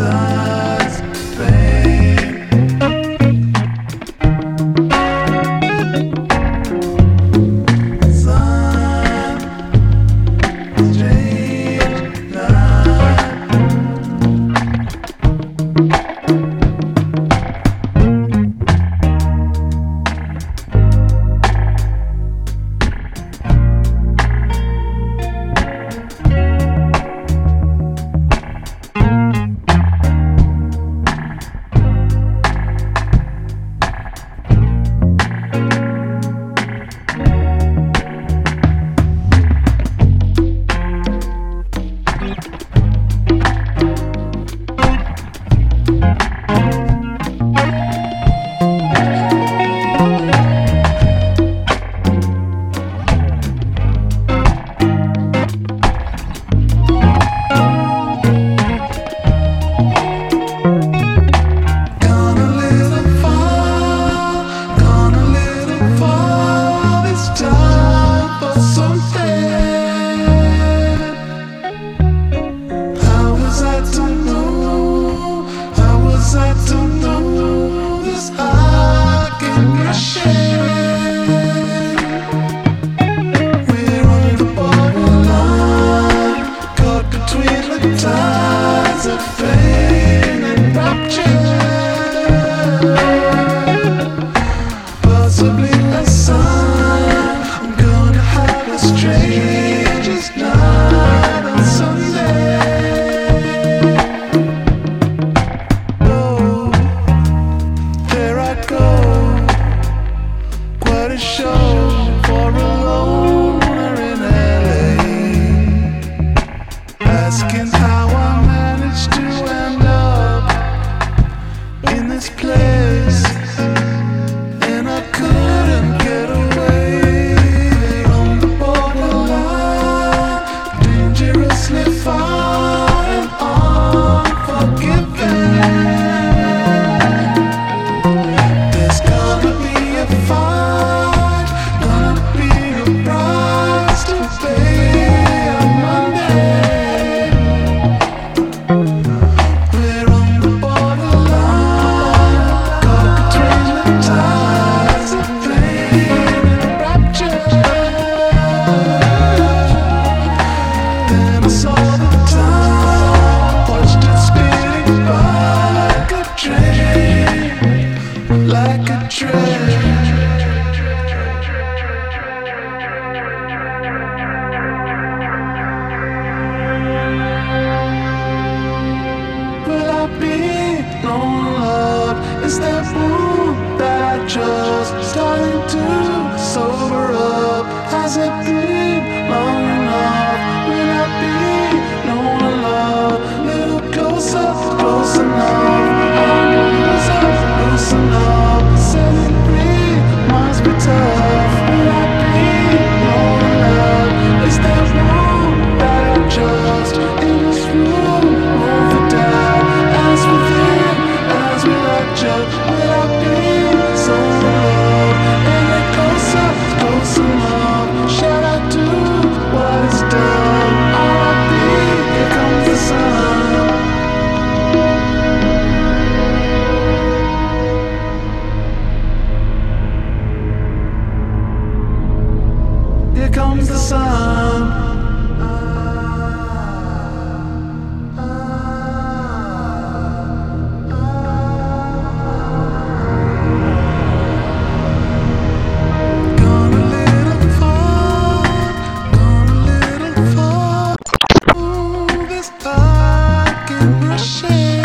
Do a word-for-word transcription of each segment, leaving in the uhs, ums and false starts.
ties of pain. Sun, strange night. Possibly a sign I'm gonna have a strangest night on Sunday. Oh, there I go. Quite a show for a loner in L A. Asking how I managed to end up in this place. Like a train. Will I be known love? Is that moon that I just starting to sober up? Has it been long enough? Will I be known love? Little closer, close enough. Loosen up, setting free must be tough. Will I be known love? Is there room that I just in this room over down? As within, as we like judge, will I be so love? And it closer, close enough. Shout out to what is done. R I P, here comes the sun. Here comes the sun. Gone a little far, gone a little far. Ooh, this dark and rushing.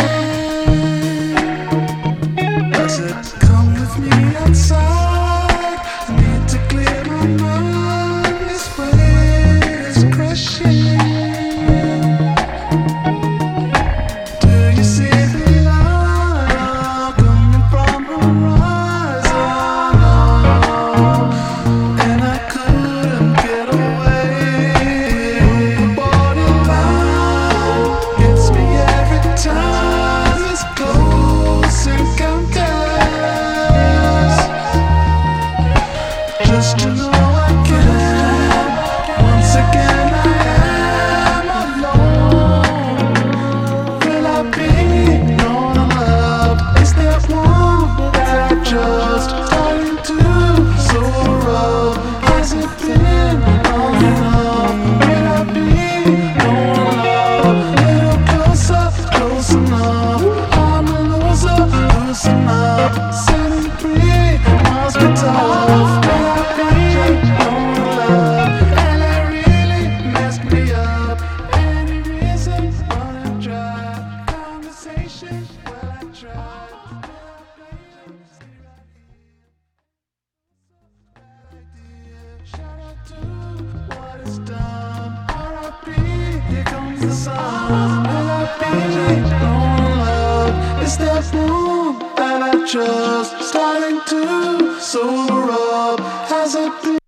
I said, come with me outside. I need to clear my mind. This weight is crushing. Do you see the light coming from the horizon? And I couldn't get away. The borderline gets me every time. Well, I tried. Shout out to what is done. R I P, here comes the sun. L I P, no love. It's that moon that I trust, starting to sober up. Has it been?